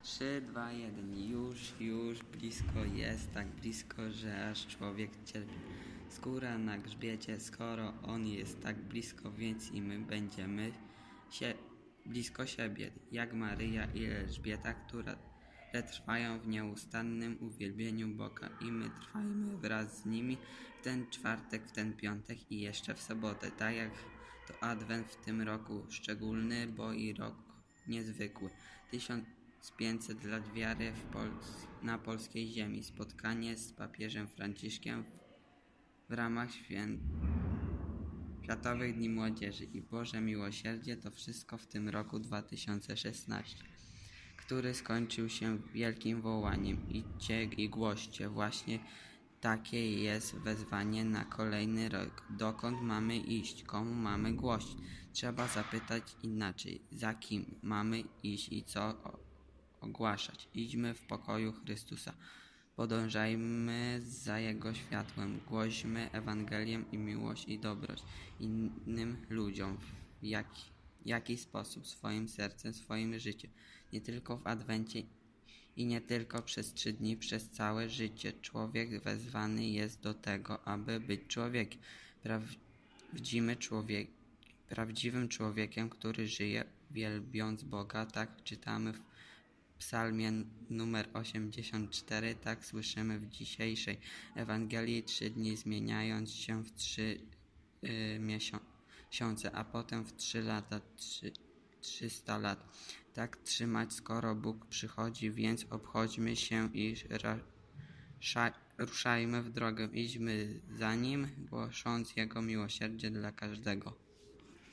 3, 2, 1. Już blisko jest, tak blisko, że aż człowiek cierpi. Skóra na grzbiecie, skoro on jest tak blisko, więc i my będziemy blisko siebie, jak Maryja i Elżbieta, które trwają w nieustannym uwielbieniu Boga i my trwajmy wraz z nimi w ten czwartek, w ten piątek i jeszcze w sobotę, tak jak to Adwent w tym roku szczególny, bo i rok niezwykły. 1500 lat wiary na polskiej ziemi. Spotkanie z papieżem Franciszkiem w ramach Światowych Dni Młodzieży i Boże Miłosierdzie. To wszystko w tym roku 2016, który skończył się wielkim wołaniem: idźcie i głoście. Właśnie takie jest wezwanie na kolejny rok. Dokąd mamy iść? Komu mamy głosić? Trzeba zapytać inaczej. Za kim mamy iść i co ogłaszać? Idźmy w pokoju Chrystusa. Podążajmy za Jego światłem. Głośmy Ewangelię i miłość i dobroć innym ludziom. W jaki sposób? Swoim sercem, swoim życiem. Nie tylko w Adwencie i nie tylko przez 3 dni, przez całe życie. Człowiek wezwany jest do tego, aby być człowiekiem. Prawdziwym człowiekiem, który żyje wielbiąc Boga. Tak czytamy w Psalmie numer 84, tak słyszymy w dzisiejszej Ewangelii: 3 dni zmieniając się w 3 miesiące, a potem w 3 lata 300 lat. Tak trzymać, skoro Bóg przychodzi, więc obchodźmy się i ruszajmy w drogę. Idźmy za Nim, głosząc Jego miłosierdzie dla każdego.